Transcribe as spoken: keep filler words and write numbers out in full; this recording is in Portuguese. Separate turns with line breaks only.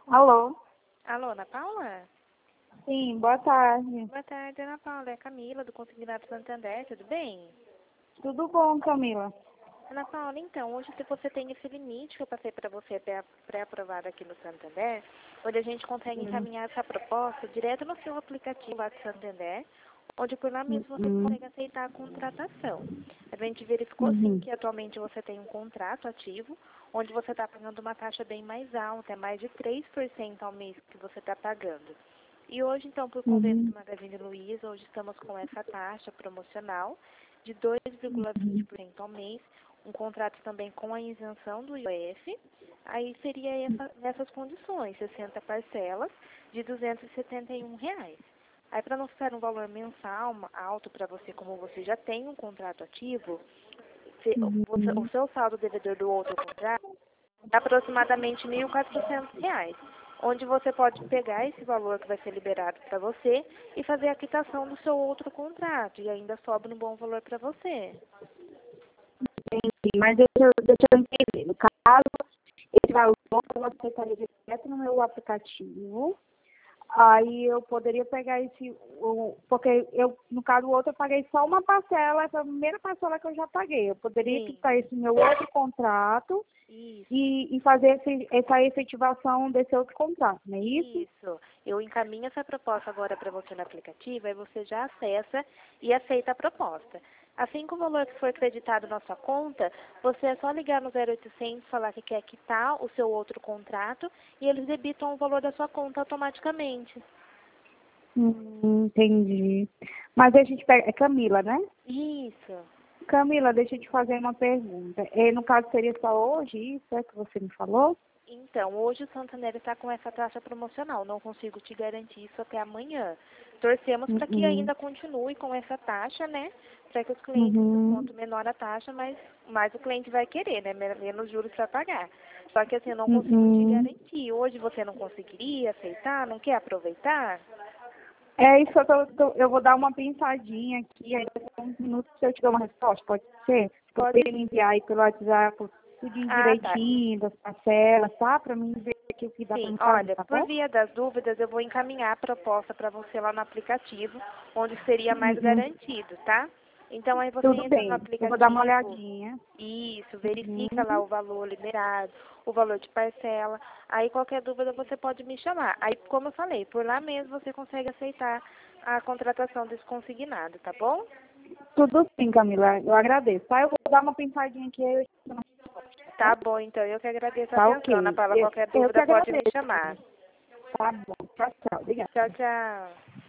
Alô?
Alô, Ana Paula?
Sim, boa tarde.
Boa tarde, Ana Paula. É a Camila, do Consignado Santander, tudo bem?
Tudo bom, Camila?
Ana Paula, então, hoje se você tem esse limite que eu passei para você pré- pré-aprovado aqui no Santander, onde a gente consegue
Hum,
encaminhar essa proposta direto no seu aplicativo lá do Santander, onde por lá
hum,
mesmo você
hum,
consegue aceitar a contratação. A gente verificou sim
uhum,
que atualmente você tem um contrato ativo, onde você está pagando uma taxa bem mais alta, é mais de três por cento ao mês que você está pagando. E hoje, então, por convênio
uhum,
do Magazine Luiza, hoje estamos com essa taxa promocional de dois vírgula vinte
uhum,
por cento ao mês, um contrato também com a isenção do I O F, aí seria essa, nessas condições, sessenta parcelas de duzentos e setenta e um reais. Aí, para não ficar um valor mensal ma- alto para você, como você já tem um contrato ativo, se- você- o
uhum.
seu saldo devedor do outro contrato é aproximadamente mil e quatrocentos reais, onde você pode pegar esse valor que vai ser liberado para você e fazer a quitação do seu outro contrato, e ainda sobra um bom valor para você.
Entendi, mas deixa, eu- deixa eu entender. No caso, esse valor eu aceitaria direto no meu aplicativo. Aí eu poderia pegar esse, o, porque eu, no caso, o outro eu paguei só uma parcela, essa primeira parcela que eu já paguei. Eu poderia
Sim,
quitar esse meu outro contrato
isso.
e, e fazer esse, essa efetivação desse outro contrato, não é isso?
Isso. Eu encaminho essa proposta agora para você no aplicativo, aí você já acessa e aceita a proposta. Assim que o valor que for creditado na sua conta, você é só ligar no zero oitocentos, falar que quer quitar o seu outro contrato e eles debitam o valor da sua conta automaticamente.
Hum, entendi. Mas a gente pega, é Camila, né?
Isso.
Camila, deixa eu te fazer uma pergunta. E, no caso, seria só hoje isso é que você me falou?
Então, hoje o Santander está com essa taxa promocional. Não consigo te garantir isso até amanhã. Torcemos para que
Uhum,
ainda continue com essa taxa, né? Para que os clientes,
uhum,
quanto menor a taxa, mais, mais o cliente vai querer, né? Men- Menos juros para pagar. Só que assim, eu não consigo te
uhum.
garantir. Hoje você não conseguiria aceitar? Não quer aproveitar?
É isso, eu, tô, tô- eu vou dar uma pensadinha aqui, aí daqui a uns minutos eu te dou uma resposta, pode ser?
Pode.
Você me enviar aí pelo WhatsApp tudo
Ah, tá.
direitinho, das parcelas, tá? Pra mim ver aqui o que dá pra
Sim,
me fazer,
olha,
tá
por
bom?
via das dúvidas, eu vou encaminhar a proposta para você lá no aplicativo, onde seria mais
Uhum.
garantido, tá? Então aí você
Tudo
entra no
bem, eu vou dar uma
aplicativo,
olhadinha.
isso,
Uhum.
verifica lá o valor liberado, o valor de parcela. Aí qualquer dúvida você pode me chamar. Aí, como eu falei, por lá mesmo você consegue aceitar a contratação desse consignado, tá bom?
Tudo sim, Camila, eu agradeço, tá? Eu vou dar uma pensadinha aqui, aí eu te dou uma resposta, tá?
Tá bom, então eu que agradeço a
Tá
atenção, Ana
ok.
Paula.
Eu,
Qualquer
eu que
dúvida pode me
agradeço.
chamar.
Tá bom. Tchau, tchau. Obrigada.
Tchau, tchau.